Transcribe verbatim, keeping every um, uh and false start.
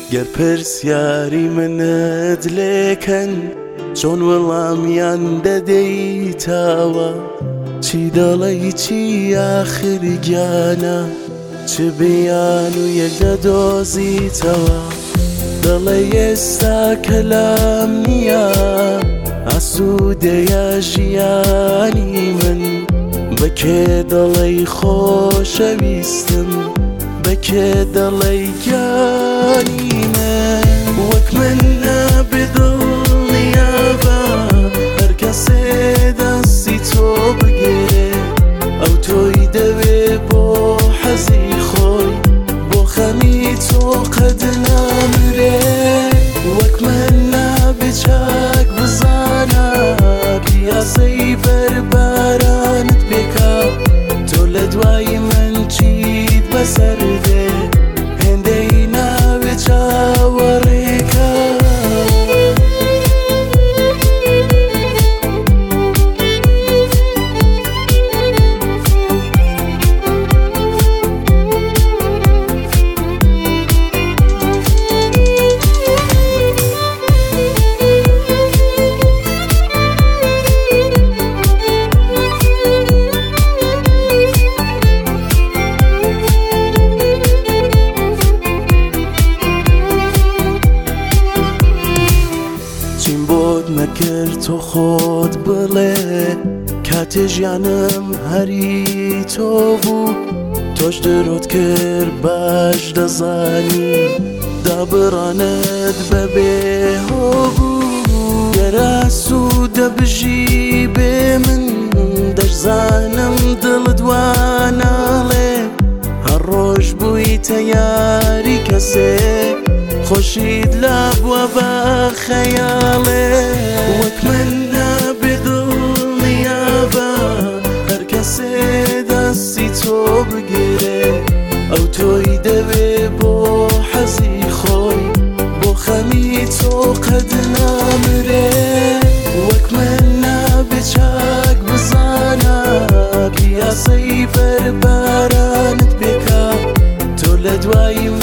گەر پرسیاری منت لێکەن چۆن وەڵامیان دەدەیتەوە چی دەڵێی چی ئاخر گیانە چ بیان و یەک دەدۆزیتەوە دەڵێ ئێستا کەلام نییە ئاسوودەیە ژیانی من بەکێ دەڵێی خۆشەویستم بەکێ دەڵێی گیانی من وەک من نەبێ دڵنیابە هەر کەسێ دەستی تۆ بگێرێ ئەو تۆی دەوێ بۆ حەزی خۆی بۆ خەمی تۆ قەد نامرێ وەک من نابێ چاک بزانە پیاسەی بەربارانت پێکا تۆ لە دوای من چیت بەسەر دێ هێندەی ناوێ چاوەڕێکە چیم بۆت نەکرد تۆ خۆت بڵێ کاتێ ژیانم هەری تۆ بوو تۆش دەرۆت کرد باش دەزانی دابڕانت بەبێ هۆ بوو گەرە سوودە بژی بێ من دەشزانم دڵت واناڵێ هەر ڕۆژ بوویتە یاری کەسێ خۆشید لابووە بە خەیاڵێ وەک من نابێ دڵنیابە هەر کەسێ دەستی تۆ بگێرێ ئەو تۆی دەوێ بۆ حەزی خۆی بۆ خەمی تۆ قەد نامرێ وەک من نابێ چاک بزانە پیاسەی بەربارانت پێکا تۆ لە دوای